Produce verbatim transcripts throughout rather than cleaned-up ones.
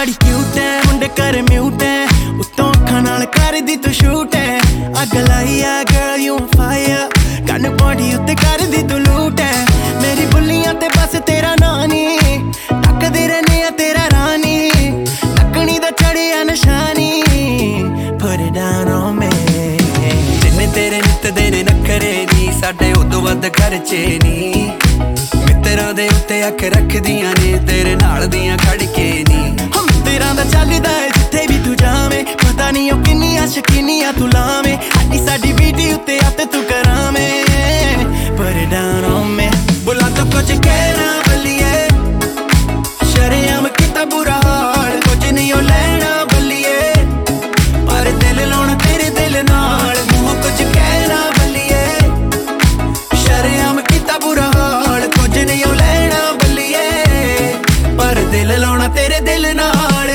बड़ी क्यूट है मुंडे कर म्यूट है उत्तों अखां नाल करदी तू शूट है अग लाई है girl you fire gun body उत्ते करदी तू लूट है मेरी बुल्लियां ते बस तेरा नानी तकदे रहने आ तेरा रानी तकनी दा चढ़िया निशानी put it down on me जिन्ने तेरे नित देने नखरे नी साडे उदों वध खर्चे नी मित्तरां दे उत्ते अख रखदियां ने तेरे नाल दियां खड़के नी हम तेरा दा चलदा है जिथे भी तू जावे पता नहीं ओ किन्नियां शकीनियां तू लावे हड्डी साडी बीटी उत्ते हत्थ तू करावे put it down on me बुला तो कुछ कहना बल्लिए शरेआम किता बुरा हाल कुछ नहीं ओ लेना बल्लिए पर दिल लाउणा तेरे दिल नाल मुंह कुछ कहना बल्लिए शरेआम किता बुरा हाल कुछ नहीं ओ लेना बल्लिए पर दिल लाउणा तेरे दिल नाल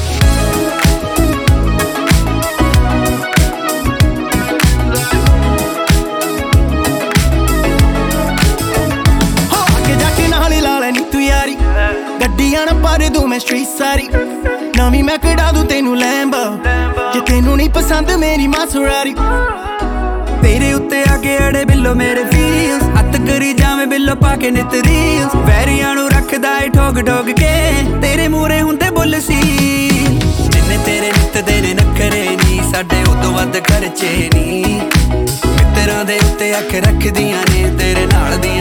हो आके जाके नाल ला लेनी तू यारी गड्डियां ना पर दूं मैं स्ट्रीट सारी नवीं मैं कढ़ा दूं तेनू लैंबो जे तेनू नहीं पसंद मेरी मासुरारी तेरे उत्ते आके अड़े बिल्लो मेरे फील्स हत्थ करी जावे बिल्लो पाके नित रील्स वैरियां नू रखदा है ठोक ठोक के तेरे मूरे हुंदे बुल सी जिन्ने तेरे नित देने नखरे नी साडे उदों वध खर्चे नी मित्तरां दे उत्ते अख रखदियां ने तेरे नाल दी